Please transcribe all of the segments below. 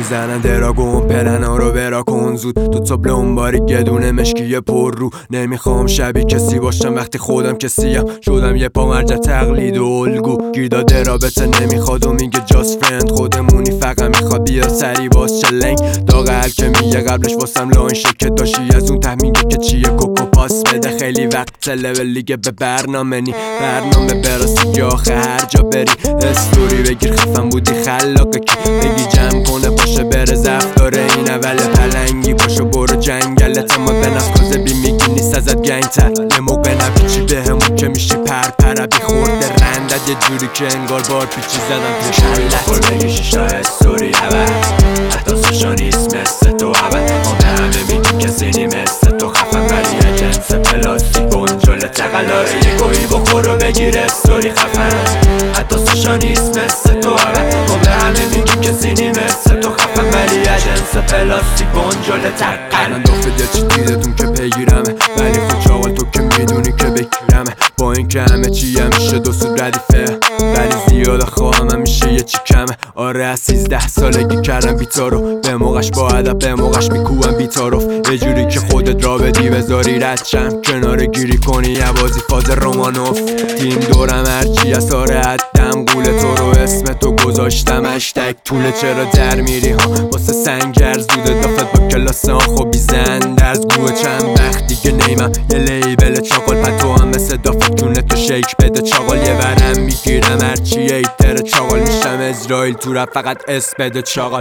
میزنن دراگون پلنا رو برا کن زود تو تابلون باری گدونه مشکی پر رو نمیخوام شبیه کسی باشم وقتی خودم کسیم شدم یه پا مرجع تقلید و الگو گیر داده رابطه نمیخواد و میگه جاست فرند خودمونی فقط میخواد بیا سری باز چلنگ داغل که میگه قبلش واسم لاین شکت داشتی از اون ته میگه که چیه کوکو پاس بده خیلی وقت لول لیگه به برنامه برسی که آخه هر جا بری استوری بگیر خفن بودی خلاقه کی بگی جمع کنه باشه بره زفت داره این اول پلنگی باشه برو جنگل اعتماد به نفس کازبی میگی نیست ازت گنگتر یه موقع نپیچی به همون که میشی پرپره بی خورده رندت یه جوری که انگار بار پیچی زدم پیش خور بگی شیشا استوری اول حتی سوشا نیست مثل تو اول ما به همه میگیم کسی نی مثل تو خفن ولی یه جنس پلاستیک بنجل تقلاره یه گویی بخور و بگیر استوری خفن حتی سوشا نیست مثل تو اول ما به همه میگیم کسی نی مثل تو خفن ولی یه جنس پلاستیک بنجل تقل من دفت یه چی دیدتون که پیگیرمه ولی خود چاقل تو که میدونی که بگیرمه با این که همه چی همیشه دو سود ردیفه ولی زیاده خواهم همیشه یه چی کمه آره از 13 سالگی کردم بیتارو به موقعش با ادب به موقعش میکوبم بیتاروف یه جوری که خودت را بدی بذاری رد شم کناره گیری کنی یه بازی فاز رومانوف تیم دورم هرچی از ساره حدم قول تو رو اسم تو گذاشتم اشتک طوله چرا در میری ها واسه سنگر زوده دافت با کلاس ها خوبی زند از گوه چند وقت دیگه نیمم یه لیبل چاقل پتو هم مثل دافت کونه تو شیک بده چاقل یه ورم میگیرم هرچی ایتر چاقل میشم اسرائیل تو رفت فقط اس بده چاقل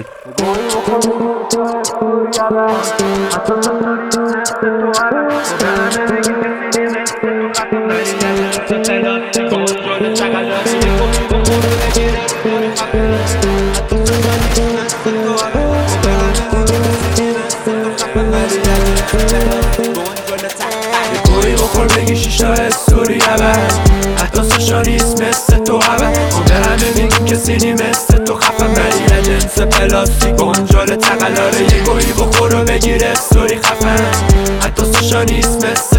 گویی بخور بگی شیشا استوری اول حتی سوشا نیست مثل تو اول ما به همه میگیم کسی نی مثل تو خفن ولی یه جنس پلاستیک بنجل تقلاره یه گویی بخور و بگیر استوری خفن حتی سوشا نیست مثل